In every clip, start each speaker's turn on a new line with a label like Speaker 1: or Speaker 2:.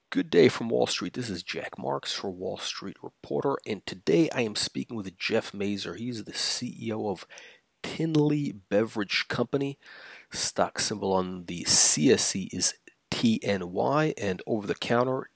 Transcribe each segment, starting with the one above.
Speaker 1: Good day from Wall Street. This is Jack Marks for Wall Street Reporter, and today I am speaking with Jeff Mazer. He's the CEO of Tinley Beverage Company. Stock symbol on the CSE is TNY, and over the counter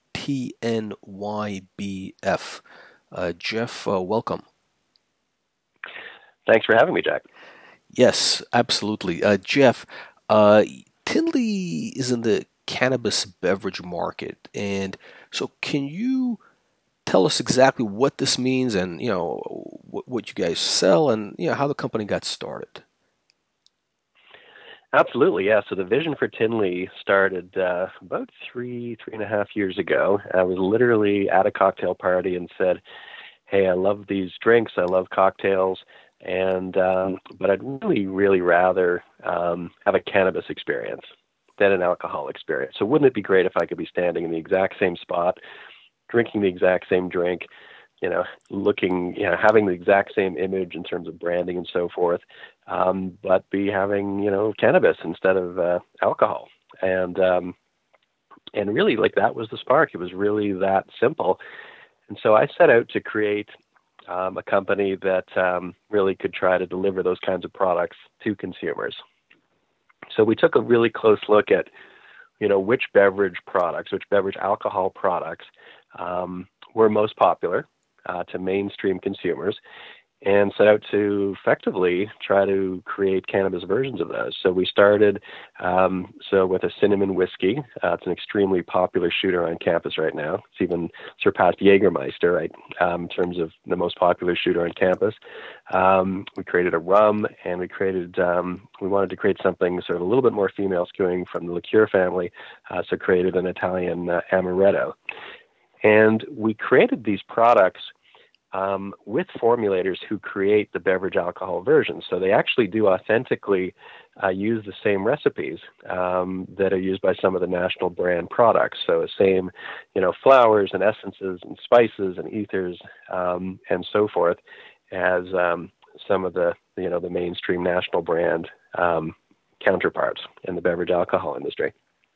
Speaker 1: TNYBF. Jeff, welcome.
Speaker 2: Thanks for having me, Jack.
Speaker 1: Yes, absolutely. Jeff, Tinley is in the cannabis beverage market, and so can you tell us exactly what this means and what you guys sell and how the company got started?
Speaker 2: Absolutely, yeah. So the vision for Tinley started about three and a half years ago. I was literally at a cocktail party and said, "Hey, I love these drinks. I love cocktails, and but I'd really rather have a cannabis experience than an alcohol experience. So wouldn't it be great if I could be standing in the exact same spot, drinking the exact same drink, looking, having the exact same image in terms of branding and so forth, but be having, cannabis instead of alcohol." And really, like, that was the spark. It was really that simple. And so I set out to create a company that really could try to deliver those kinds of products to consumers. So we took a really close look at, which beverage alcohol products were most popular to mainstream consumers, and set out to effectively try to create cannabis versions of those. So we started with a cinnamon whiskey. It's an extremely popular shooter on campus right now. It's even surpassed Jägermeister, right, in terms of the most popular shooter on campus. We created a rum, and we wanted to create something sort of a little bit more female skewing from the liqueur family, so created an Italian amaretto. And we created these products with formulators who create the beverage alcohol versions. So they actually do authentically use the same recipes that are used by some of the national brand products. So the same, flowers and essences and spices and ethers and so forth as some of the mainstream national brand counterparts in the beverage alcohol industry.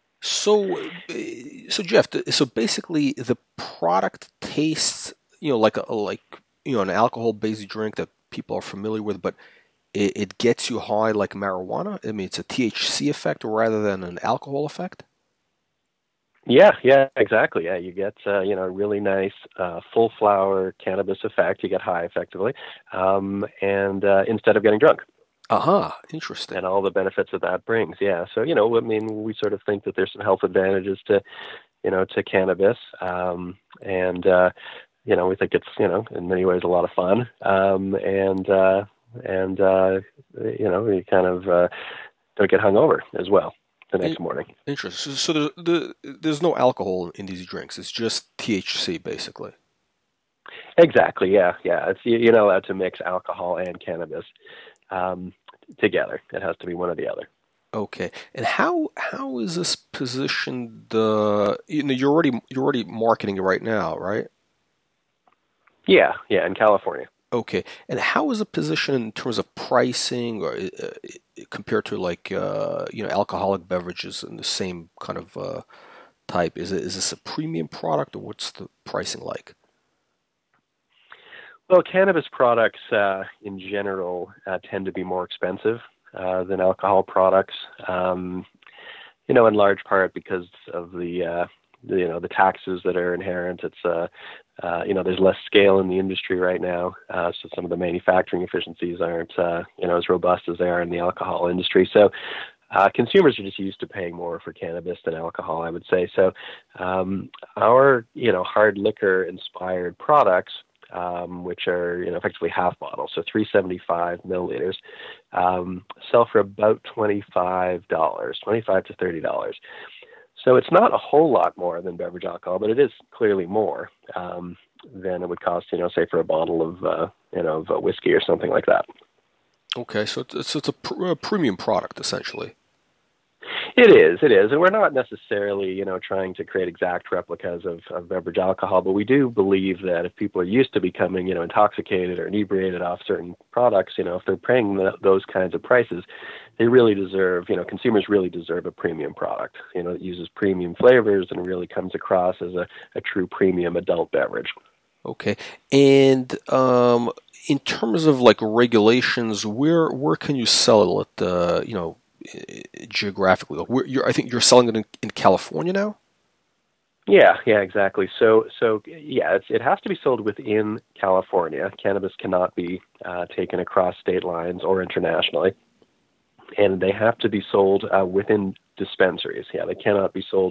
Speaker 1: So Jeff, so basically the product tastes, an alcohol-based drink that people are familiar with, but it gets you high like marijuana. I mean, it's a THC effect rather than an alcohol effect.
Speaker 2: Yeah, exactly. Yeah, you get a really nice full flower cannabis effect. You get high effectively, and instead of getting drunk.
Speaker 1: Aha, interesting.
Speaker 2: And all the benefits that that brings. Yeah. So, I mean, we sort of think that there's some health advantages to cannabis. We think it's, in many ways a lot of fun. You kind of don't get hungover as well the next morning.
Speaker 1: Interesting. So there's no alcohol in these drinks. It's just THC, basically.
Speaker 2: Exactly. Yeah. It's, you're not allowed to mix alcohol and cannabis together. It has to be one or the other.
Speaker 1: Okay. And how is this positioned? You're already marketing it right now, right?
Speaker 2: Yeah, in California.
Speaker 1: Okay. And how is it positioned in terms of pricing or compared to alcoholic beverages in the same kind of type? Is this a premium product or what's the pricing like?
Speaker 2: Well, cannabis products in general tend to be more expensive than alcohol products. In large part because of the taxes that are inherent. It's there's less scale in the industry right now, so some of the manufacturing efficiencies aren't as robust as they are in the alcohol industry. So consumers are just used to paying more for cannabis than alcohol, I would say. So our hard liquor inspired products, which are effectively half bottles, so 375 milliliters, sell for about $25, $25 to $30. So it's not a whole lot more than beverage alcohol, but it is clearly more than it would cost, say for a bottle of whiskey or something like that.
Speaker 1: Okay, so it's a premium product essentially.
Speaker 2: It is, and we're not necessarily, trying to create exact replicas of beverage alcohol, but we do believe that if people are used to becoming, intoxicated or inebriated off certain products, if they're paying those kinds of prices, they really deserve, consumers really deserve a premium product, that uses premium flavors and really comes across as a true premium adult beverage.
Speaker 1: Okay, and in terms of like regulations, where can you sell it? Geographically, I think you're selling it in California now.
Speaker 2: Yeah, exactly. So yeah, it has to be sold within California. Cannabis cannot be taken across state lines or internationally, and they have to be sold within dispensaries. Yeah, they cannot be sold,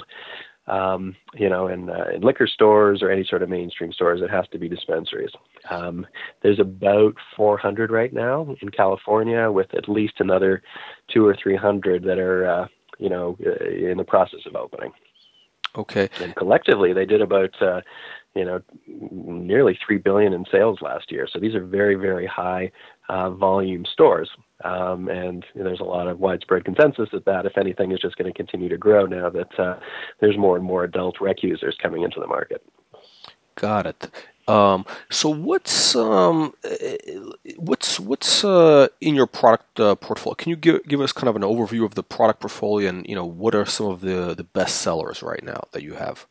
Speaker 2: in liquor stores or any sort of mainstream stores. It has to be dispensaries. There's about 400 right now in California, with at least another 200 or 300 that are, in the process of opening.
Speaker 1: Okay.
Speaker 2: And collectively, they did about, nearly $3 billion in sales last year. So these are very, very high volume stores. And there's a lot of widespread consensus that if anything, is just going to continue to grow now that there's more and more adult rec users coming into the market.
Speaker 1: Got it. So what's in your product portfolio? Can you give us kind of an overview of the product portfolio, and what are some of the best sellers right now that you have?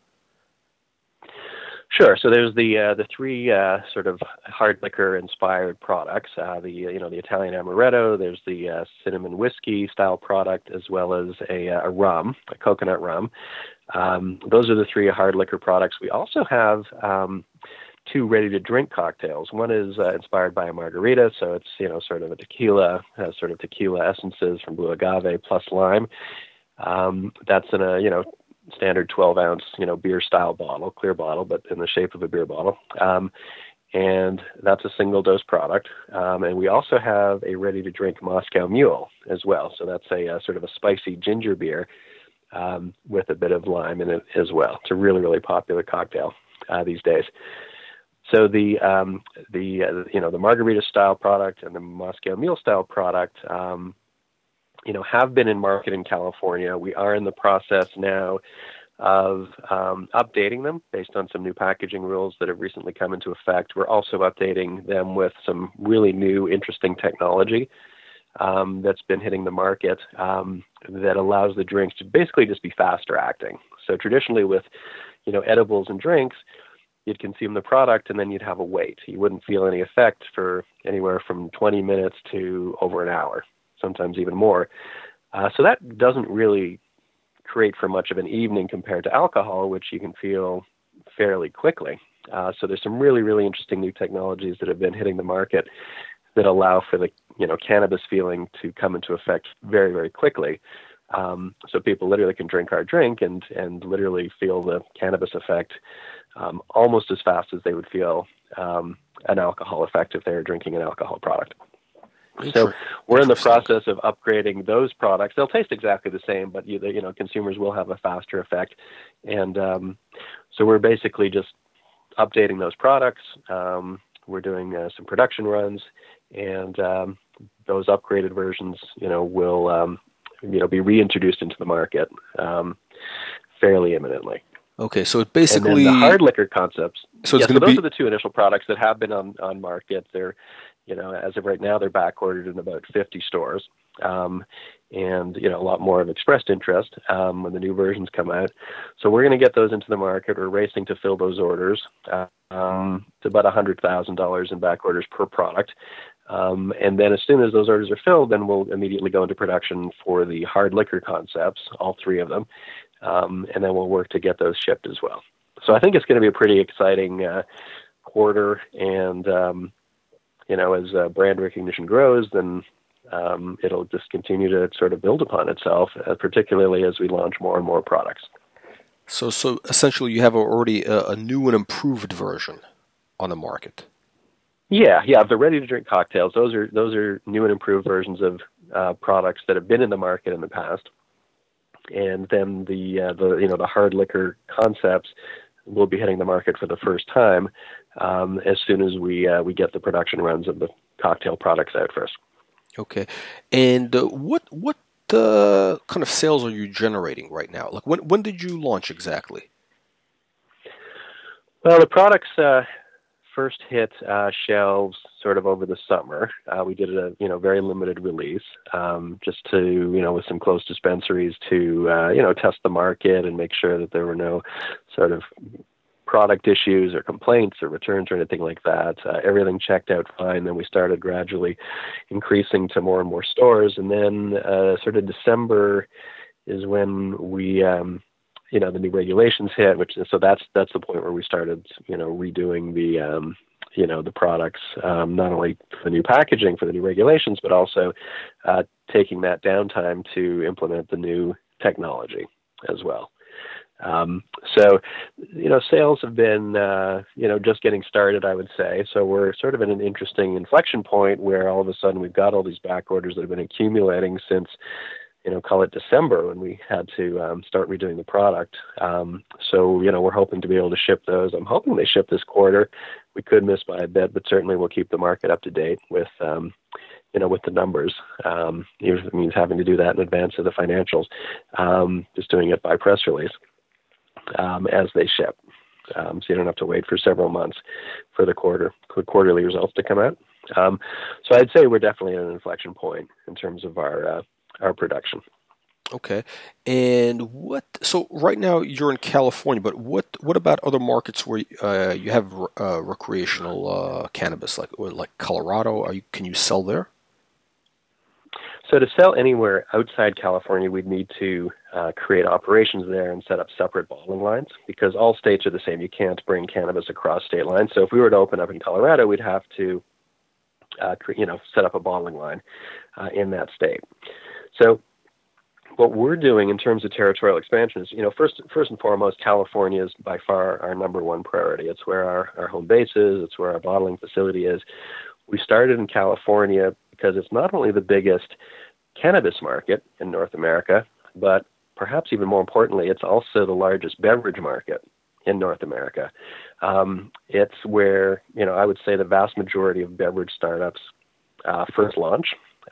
Speaker 2: Sure. So there's the three sort of hard liquor inspired products. The Italian amaretto. There's the cinnamon whiskey style product, as well as a rum, a coconut rum. Those are the three hard liquor products. We also have two ready-to-drink cocktails. One is inspired by a margarita, so it's sort of a tequila, has sort of tequila essences from blue agave plus lime. That's in a standard 12-ounce beer style bottle, clear bottle, but in the shape of a beer bottle. And that's a single dose product. And we also have a ready-to-drink Moscow Mule as well. So that's a sort of a spicy ginger beer with a bit of lime in it as well. It's a really, really popular cocktail these days. So the margarita style product and the Moscow Mule style product, have been in market in California. We are in the process now of updating them based on some new packaging rules that have recently come into effect. We're also updating them with some really new, interesting technology that's been hitting the market that allows the drinks to basically just be faster acting. So traditionally with, edibles and drinks, you'd consume the product and then you'd have a wait. You wouldn't feel any effect for anywhere from 20 minutes to over an hour, sometimes even more. So that doesn't really create for much of an evening compared to alcohol, which you can feel fairly quickly. So there's some really, really interesting new technologies that have been hitting the market that allow for the cannabis feeling to come into effect very, very quickly. So people literally can drink our drink and literally feel the cannabis effect almost as fast as they would feel an alcohol effect if they were drinking an alcohol product. So we're in the process of upgrading those products. They'll taste exactly the same, but consumers will have a faster effect. And so we're basically just updating those products. We're doing some production runs, and those upgraded versions, will be reintroduced into the market fairly imminently.
Speaker 1: Okay, so it basically,
Speaker 2: and then the hard liquor concepts.
Speaker 1: So
Speaker 2: those are the two initial products that have been on market. They're, as of right now, they're back ordered in about 50 stores, and a lot more have expressed interest when the new versions come out. So we're going to get those into the market. We're racing to fill those orders. It's about $100,000 in back orders per product. And then as soon as those orders are filled, then we'll immediately go into production for the hard liquor concepts, all three of them. And then we'll work to get those shipped as well. So I think it's going to be a pretty exciting quarter. And, as brand recognition grows, then it'll just continue to sort of build upon itself, particularly as we launch more and more products.
Speaker 1: So essentially you have already a new and improved version on the market.
Speaker 2: Yeah. The ready-to-drink cocktails, those are new and improved versions of products that have been in the market in the past. And then the hard liquor concepts will be hitting the market for the first time as soon as we get the production runs of the cocktail products out first.
Speaker 1: Okay, and what kind of sales are you generating right now? Like when did you launch exactly?
Speaker 2: Well, the products first hit shelves sort of over the summer. We did a very limited release, just to with some close dispensaries to test the market and make sure that there were no sort of product issues or complaints or returns or anything like that. Everything checked out fine. Then we started gradually increasing to more and more stores, and then sort of December is when we the new regulations hit, so that's the point where we started redoing the products, not only for the new packaging for the new regulations, but also taking that downtime to implement the new technology as well. So sales have been just getting started, I would say. So we're sort of at an interesting inflection point where all of a sudden we've got all these back orders that have been accumulating since call it December, when we had to start redoing the product. So we're hoping to be able to ship those. I'm hoping they ship this quarter. We could miss by a bit, but certainly we'll keep the market up to date with with the numbers. Even if it means having to do that in advance of the financials, just doing it by press release as they ship. So you don't have to wait for several months for the quarterly results to come out. So I'd say we're definitely at an inflection point in terms of our production.
Speaker 1: Okay. And so right now you're in California, but what about other markets where you have recreational cannabis, like Colorado? Can you sell there?
Speaker 2: So to sell anywhere outside California, we'd need to create operations there and set up separate bottling lines, because all states are the same. You can't bring cannabis across state lines. So if we were to open up in Colorado, we'd have to set up a bottling line in that state. So what we're doing in terms of territorial expansion is, first and foremost, California is by far our number one priority. It's where our home base is. It's where our bottling facility is. We started in California because it's not only the biggest cannabis market in North America, but perhaps even more importantly, it's also the largest beverage market in North America. It's where, I would say the vast majority of beverage startups first launch.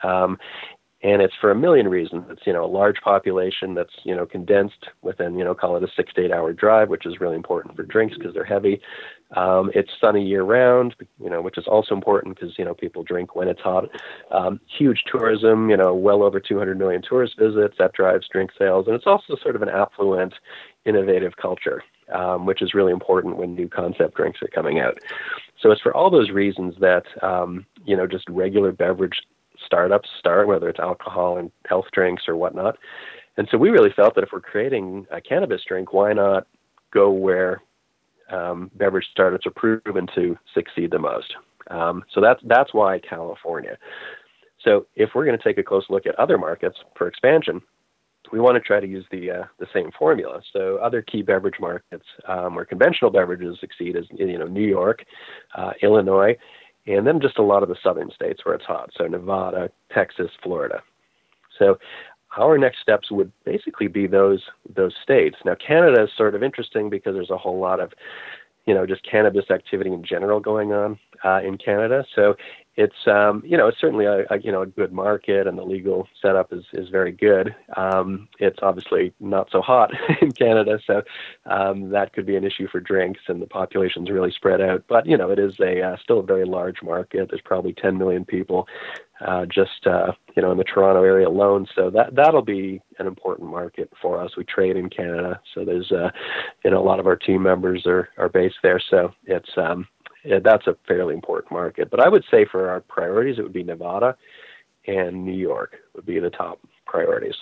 Speaker 2: And it's for a million reasons. It's, a large population that's, condensed within, call it a 6 to 8 hour drive, which is really important for drinks because they're heavy. It's sunny year round, which is also important because, people drink when it's hot. Huge tourism, well over 200 million tourist visits. That drives drink sales. And it's also sort of an affluent, innovative culture, which is really important when new concept drinks are coming out. So it's for all those reasons that, just regular beverage startups start, whether it's alcohol and health drinks or whatnot. And so we really felt that if we're creating a cannabis drink, why not go where beverage startups are proven to succeed the most? So that's why California. So if we're going to take a close look at other markets for expansion, we want to try to use the same formula. So other key beverage markets where conventional beverages succeed is New York, Illinois, and then just a lot of the southern states where it's hot. So Nevada, Texas, Florida. So our next steps would basically be those states. Now, Canada is sort of interesting because there's a whole lot of, just cannabis activity in general going on in Canada. So it's, it's certainly a good market, and the legal setup is very good. It's obviously not so hot in Canada, so that could be an issue for drinks, and the population's really spread out. But, it is still a very large market. There's probably 10 million people just in the Toronto area alone. So that'll be an important market for us. We trade in Canada, so there's a lot of our team members are based there. So it's that's a fairly important market. But I would say for our priorities, it would be Nevada and New York would be the top priorities.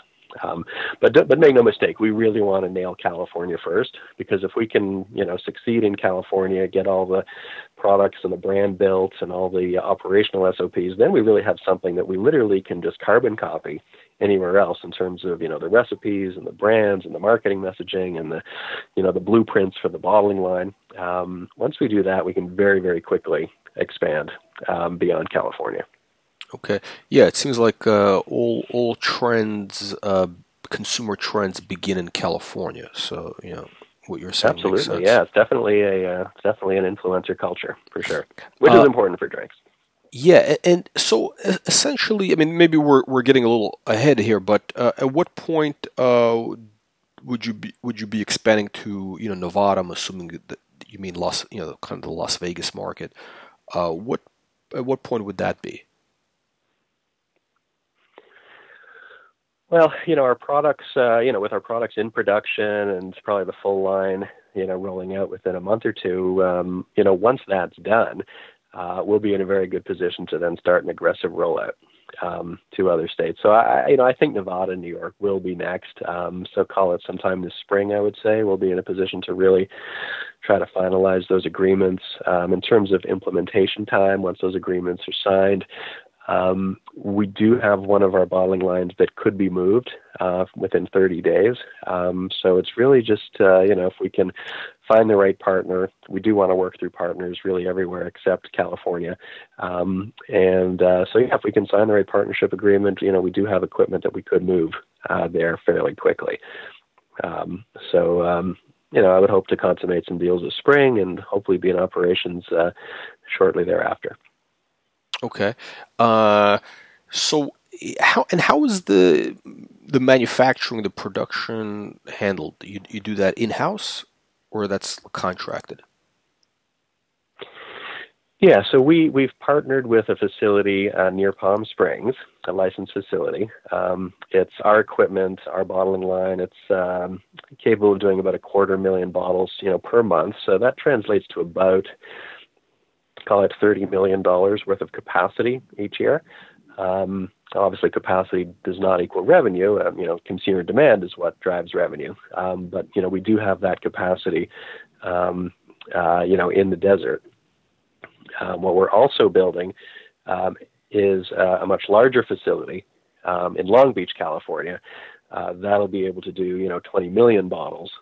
Speaker 2: But make no mistake, we really want to nail California first, because if we can, succeed in California, get all the products and the brand built and all the operational SOPs, then we really have something that we literally can just carbon copy anywhere else in terms of, the recipes and the brands and the marketing messaging and the, the blueprints for the bottling line. Once we do that, we can very, very quickly expand beyond California.
Speaker 1: Okay. Yeah, it seems like all trends, consumer trends begin in California. So, what you're saying makes sense.
Speaker 2: Yeah, it's definitely an influencer culture for sure, which is important for drinks.
Speaker 1: Yeah, and so essentially, I mean, maybe we're getting a little ahead here, but at what point would you be expanding to Nevada? I'm assuming that you mean kind of the Las Vegas market. What at what point would that be?
Speaker 2: Well, our products, with our products in production and probably the full line, rolling out within a month or two, once that's done, we'll be in a very good position to then start an aggressive rollout to other states. So I think Nevada and New York will be next. So call it sometime this spring, I would say. We'll be in a position to really try to finalize those agreements in terms of implementation time. Once those agreements are signed, we do have one of our bottling lines that could be moved within 30 days. So it's really just, if we can find the right partner. We do want to work through partners really everywhere except California. If we can sign the right partnership agreement, we do have equipment that we could move there fairly quickly. I would hope to consummate some deals this spring and hopefully be in operations shortly thereafter.
Speaker 1: Okay. So how is the manufacturing, the production handled? You do that in-house or that's contracted?
Speaker 2: Yeah, so we've partnered with a facility near Palm Springs, a licensed facility. It's our equipment, our bottling line. It's capable of doing about 250,000 bottles, per month. So that translates to about, call it $30 million worth of capacity each year. Obviously, capacity does not equal revenue. Consumer demand is what drives revenue. But we do have that capacity, in the desert. What we're also building is a much larger facility in Long Beach, California. That'll be able to do 20 million bottles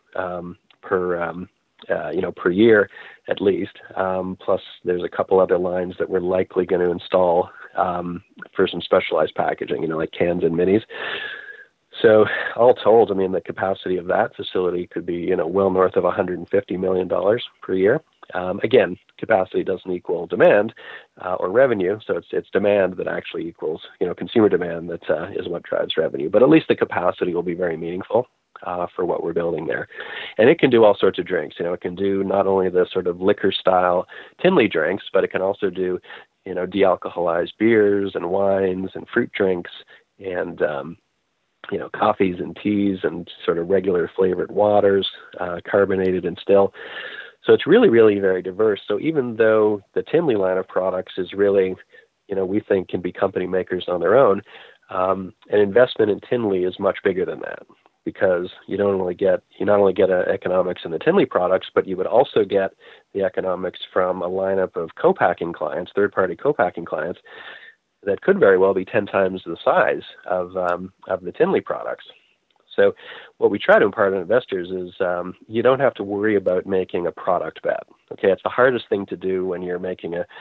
Speaker 2: per year at least. Plus, there's a couple other lines that we're likely going to install for some specialized packaging, like cans and minis. So all told, the capacity of that facility could be, well north of $150 million per year. Again, capacity doesn't equal demand or revenue, so it's demand that actually equals, consumer demand that is what drives revenue. But at least the capacity will be very meaningful for what we're building there. And it can do all sorts of drinks. It can do not only the sort of liquor-style Tinley drinks, but it can also do, de-alcoholized beers and wines and fruit drinks and coffees and teas and sort of regular flavored waters, carbonated and still. So it's really, really very diverse. So even though the Tinley line of products is really, we think can be company makers on their own, an investment in Tinley is much bigger than that because you not only get economics in the Tinley products, but you would also get the economics from a lineup of co-packing clients, third-party co-packing clients, that could very well be 10 times the size of the Tinley products. So what we try to impart on investors is you don't have to worry about making a product bet. Okay, it's the hardest thing to do when you're making a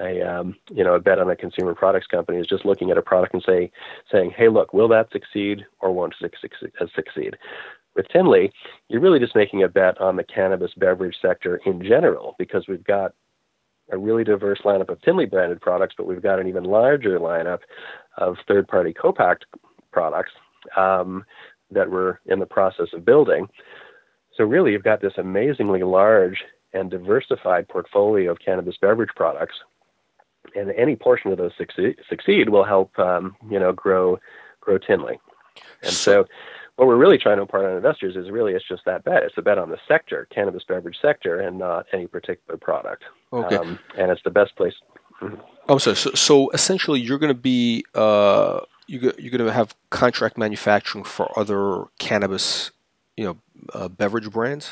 Speaker 2: bet on a consumer products company is just looking at a product and saying, hey, look, will that succeed or won't succeed? With Tinley, you're really just making a bet on the cannabis beverage sector in general because we've got a really diverse lineup of Tinley branded products, but we've got an even larger lineup of third-party co-packed products that we're in the process of building. So really, you've got this amazingly large and diversified portfolio of cannabis beverage products, and any portion of those succeed will help, grow Tinley. And so what we're really trying to impart on investors is really it's just that bet. It's a bet on the sector, cannabis beverage sector, and not any particular product.
Speaker 1: Okay.
Speaker 2: And it's the best place.
Speaker 1: Mm-hmm. Oh, so essentially, you're going to be you're going to have contract manufacturing for other cannabis, beverage brands.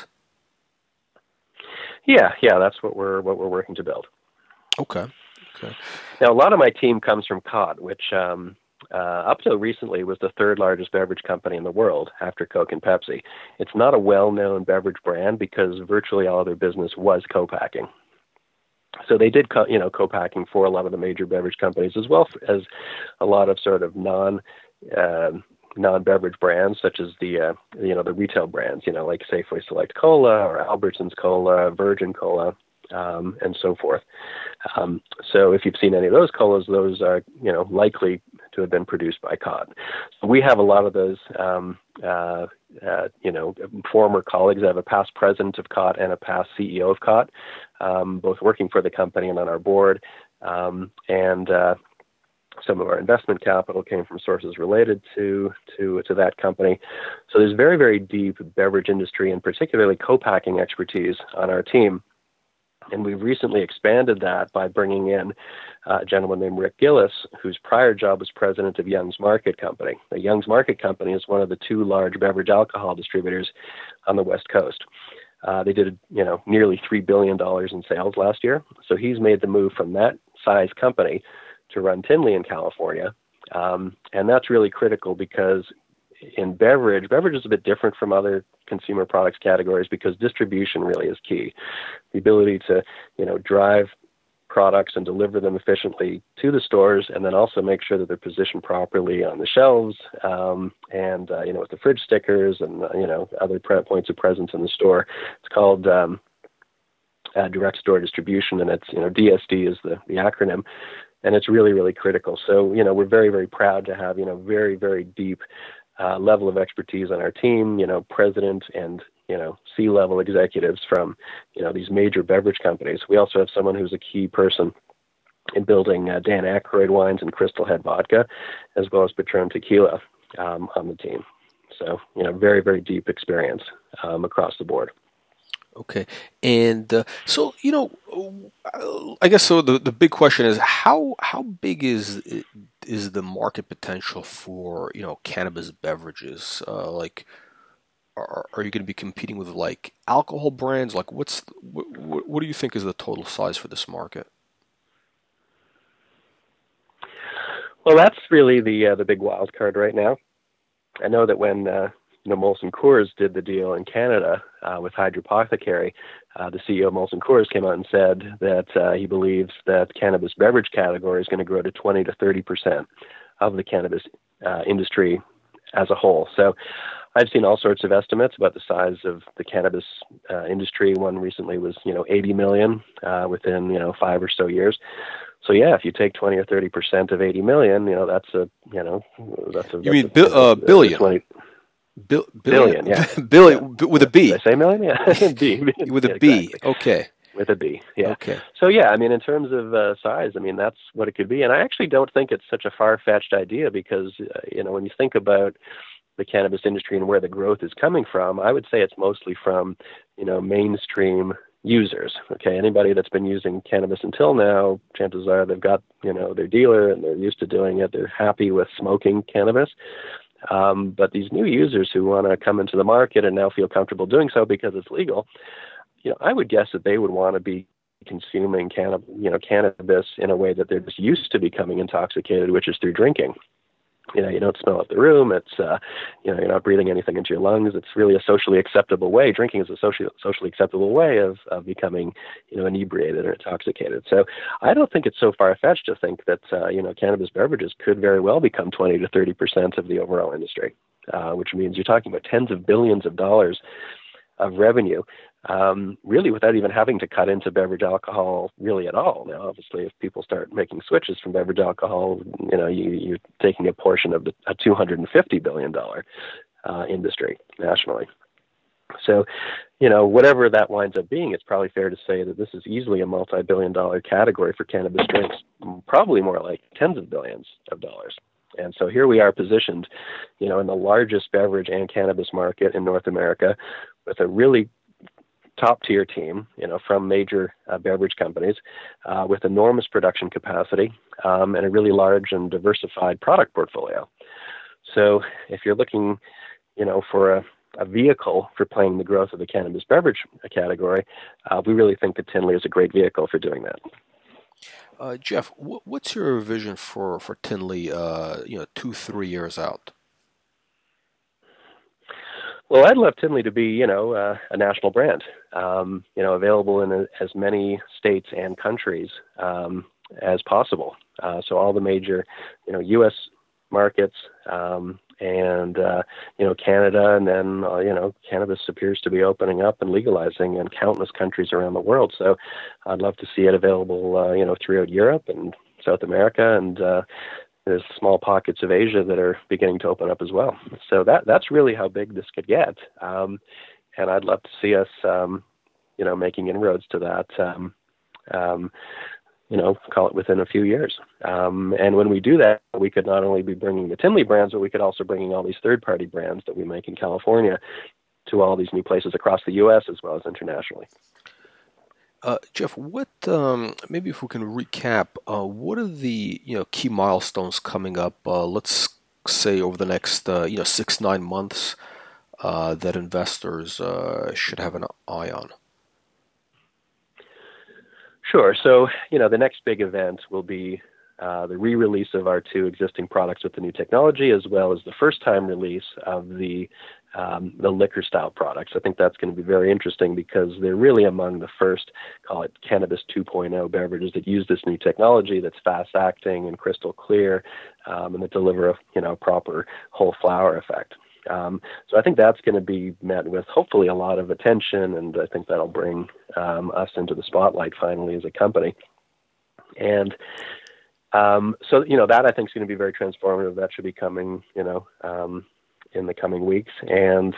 Speaker 2: Yeah, that's what we're working to build.
Speaker 1: Okay.
Speaker 2: Now, a lot of my team comes from COD, which up till recently was the third largest beverage company in the world after Coke and Pepsi. It's not a well-known beverage brand because virtually all of their business was co-packing. So they did, co-packing for a lot of the major beverage companies as well as a lot of sort of non-beverage brands such as the retail brands, like Safeway Select Cola or Albertsons Cola, Virgin Cola, and so forth. So if you've seen any of those colas, those are, likely to have been produced by Cott. So we have a lot of those, former colleagues. I have a past president of Cott and a past CEO of Cott, both working for the company and on our board. And some of our investment capital came from sources related to that company. So there's very, very deep beverage industry and particularly co-packing expertise on our team. And we've recently expanded that by bringing in a gentleman named Rick Gillis, whose prior job was president of Young's Market Company. The Young's Market Company is one of the two large beverage alcohol distributors on the West Coast. They did, nearly $3 billion in sales last year. So he's made the move from that size company to run Tinley in California. And that's really critical because in beverage is a bit different from other consumer products categories because distribution really is key. The ability to, drive products and deliver them efficiently to the stores and then also make sure that they're positioned properly on the shelves and with the fridge stickers and, other points of presence in the store. It's called direct store distribution, and it's, DSD is the acronym. And it's really, really critical. So, we're very, very proud to have, very, very deep level of expertise on our team, president and, C-level executives from, these major beverage companies. We also have someone who's a key person in building Dan Aykroyd wines and Crystal Head vodka, as well as Patron tequila on the team. So, very, very deep experience across the board.
Speaker 1: Okay. And so, I guess so the big question is how big is the market potential for, cannabis beverages? Are you going to be competing with like alcohol brands? Like what do you think is the total size for this market?
Speaker 2: Well, that's really the big wild card right now. I know that when Molson Coors did the deal in Canada with Hydropothecary, the CEO of Molson Coors came out and said that he believes that cannabis beverage category is going to grow to 20 to 30% of the cannabis industry as a whole. So I've seen all sorts of estimates about the size of the cannabis industry. One recently was, 80 million within, 5 or so years. So yeah, if you take 20 or 30% of 80 million, that's a.
Speaker 1: You mean billion?
Speaker 2: 20,
Speaker 1: billion,
Speaker 2: yeah.
Speaker 1: Billion with a B.
Speaker 2: Did I say million? Yeah. B.
Speaker 1: With a
Speaker 2: Yeah,
Speaker 1: B.
Speaker 2: exactly.
Speaker 1: Okay.
Speaker 2: With a B, yeah.
Speaker 1: Okay.
Speaker 2: So yeah, in terms of size, that's what it could be. And I actually don't think it's such a far-fetched idea because, when you think about the cannabis industry and where the growth is coming from, I would say it's mostly from, mainstream users. Okay, anybody that's been using cannabis until now, chances are they've got, their dealer and they're used to doing it. They're happy with smoking cannabis. But these new users who want to come into the market and now feel comfortable doing so because it's legal, I would guess that they would want to be consuming cannabis in a way that they're just used to becoming intoxicated, which is through drinking. You don't smell out the room. It's, you're not breathing anything into your lungs. It's really a socially acceptable way. Drinking is a socially acceptable way of becoming, inebriated or intoxicated. So I don't think it's so far-fetched to think that, cannabis beverages could very well become 20 to 30% of the overall industry, which means you're talking about tens of billions of dollars of revenue, really without even having to cut into beverage alcohol really at all. Now, obviously, if people start making switches from beverage alcohol, you're taking a portion of a $250 billion industry nationally. So, whatever that winds up being, it's probably fair to say that this is easily a multi-billion-dollar category for cannabis drinks, probably more like tens of billions of dollars. And so here we are positioned, in the largest beverage and cannabis market in North America with a really top-tier team, from major beverage companies with enormous production capacity and a really large and diversified product portfolio. So if you're looking, for a vehicle for playing the growth of the cannabis beverage category, we really think that Tinley is a great vehicle for doing that.
Speaker 1: Jeff, what's your vision for Tinley, 2-3 years out?
Speaker 2: Well, I'd love Tinley to be, a national brand, available in as many states and countries as possible. So all the major, U.S. markets, and Canada, and then cannabis appears to be opening up and legalizing in countless countries around the world. So I'd love to see it available, throughout Europe and South America, and there's small pockets of Asia that are beginning to open up as well. So that's really how big this could get, and I'd love to see us, making inroads to that. Call it within a few years. And when we do that, we could not only be bringing the Tinley brands, but we could also bringing all these third-party brands that we make in California to all these new places across the U.S. as well as internationally.
Speaker 1: Jeff, what maybe if we can recap, what are the key milestones coming up? Let's say over the next 6-9 months that investors should have an eye on.
Speaker 2: Sure. So, the next big event will be the re-release of our 2 existing products with the new technology, as well as the first-time release of the liquor-style products. I think that's going to be very interesting because they're really among the first, call it Cannabis 2.0 beverages that use this new technology that's fast-acting and crystal clear, and that deliver a proper whole flower effect. So I think that's going to be met with hopefully a lot of attention, and I think that'll bring us into the spotlight finally as a company. And so that I think is going to be very transformative. That should be coming in the coming weeks. And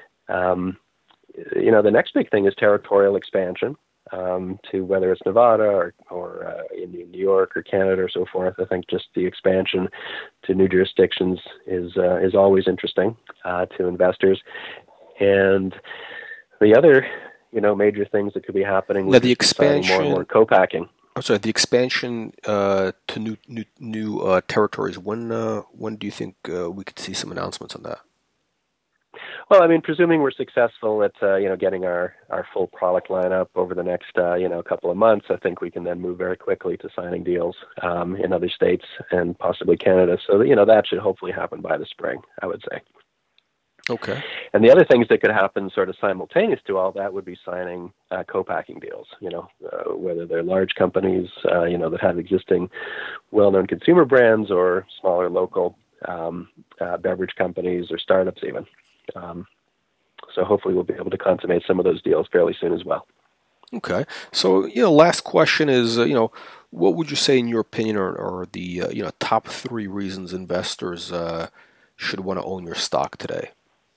Speaker 2: the next big thing is territorial expansion to whether it's Nevada or in New York or Canada or so forth. I think just the expansion to new jurisdictions is always interesting to investors. And the other major things that could be happening
Speaker 1: with the expansion,
Speaker 2: more and more co-packing.
Speaker 1: I'm sorry, the expansion to new territories. When do you think we could see some announcements on that?
Speaker 2: Well, I mean, presuming we're successful at getting our full product lineup over the next couple of months, I think we can then move very quickly to signing deals in other states and possibly Canada. So that should hopefully happen by the spring, I would say.
Speaker 1: Okay.
Speaker 2: And the other things that could happen sort of simultaneous to all that would be signing co-packing deals, whether they're large companies, that have existing well-known consumer brands, or smaller local beverage companies or startups even. So hopefully we'll be able to consummate some of those deals fairly soon as well.
Speaker 1: Okay. So, last question is, what would you say in your opinion are the, top 3 reasons investors should want to own your stock today?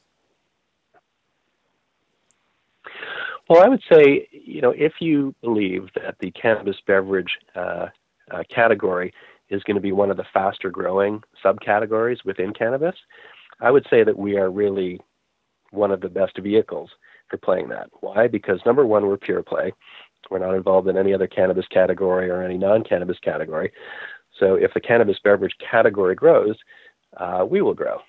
Speaker 2: Well, I would say, if you believe that the cannabis beverage category is going to be one of the faster growing subcategories within cannabis, I would say that we are really one of the best vehicles for playing that. Why? Because number one, we're pure play. We're not involved in any other cannabis category or any non-cannabis category. So if the cannabis beverage category grows, we will grow.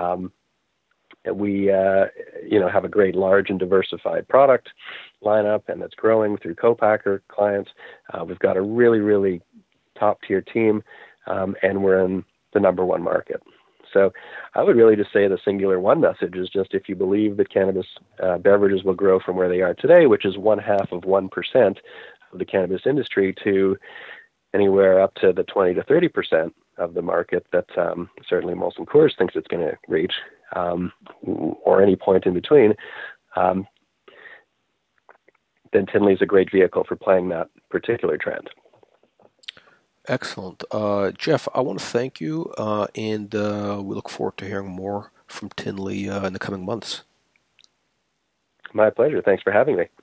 Speaker 2: We have a great large and diversified product lineup, and that's growing through co-packer clients. We've got a really, really top-tier team, and we're in the number one market. So I would really just say the singular one message is just, if you believe that cannabis beverages will grow from where they are today, which is 0.5% of the cannabis industry, to anywhere up to the 20 to 30% of the market that certainly Molson Coors thinks it's going to reach, or any point in between, then Tinley is a great vehicle for playing that particular trend.
Speaker 1: Excellent. Jeff, I want to thank you, and we look forward to hearing more from Tinley in the coming months.
Speaker 2: My pleasure. Thanks for having me.